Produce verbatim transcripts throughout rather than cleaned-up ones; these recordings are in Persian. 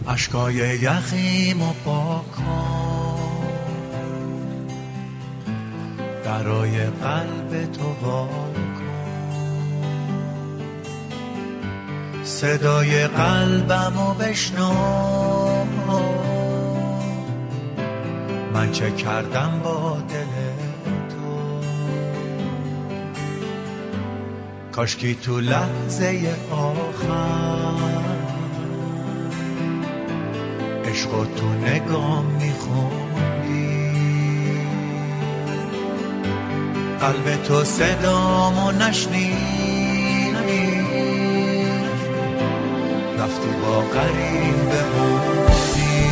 اشکای یخیمو پاک کن، درای قلب تو وا کن، صدای قلبمو بشنو، من چه کردم با دل تو. کاشکی تو لحظه آخر عشقو تو نگام میخوندی، قلب تو صدامو نشنید، رفتی با غریب بموندی.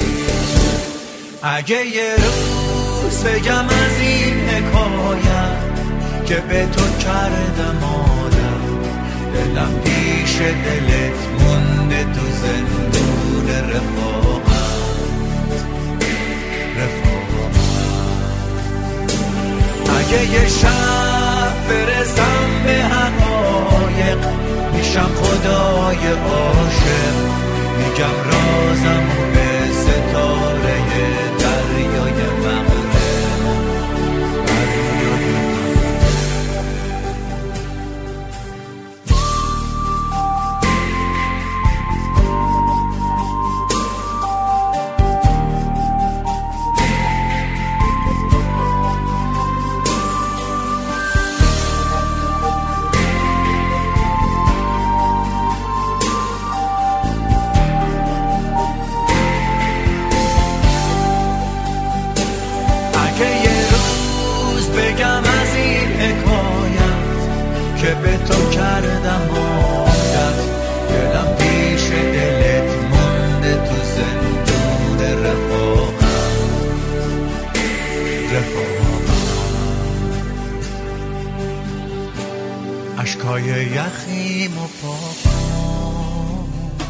اگه یه روز بگم از این حکایت که به تو کردم آدم، دلم پیش دلت مونده تو زندون رفاقت رفاقت. اگه یه شب برسم به حقایق، میشم خدای عاشق، میگم رازمو به ستاره دریای مغرب دریای که به تو کردم عادت، دلم پیش دلت مونده تو زندون رفاقت رفاقت. اشکای یخیمو پاک کن،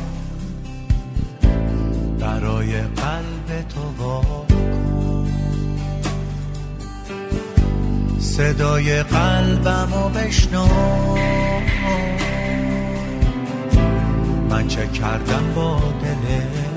درای قلب تو وا کن، صدای قلبمو بشنو، من چه کردم با دلت.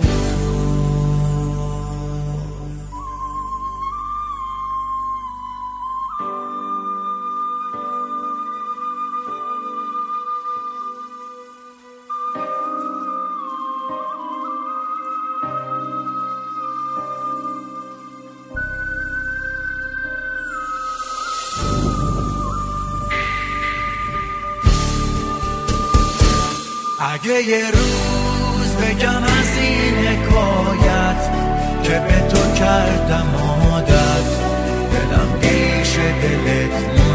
اگه یه روز بگم از این حکایت که به تو کردم عادت، دلم پیش دلت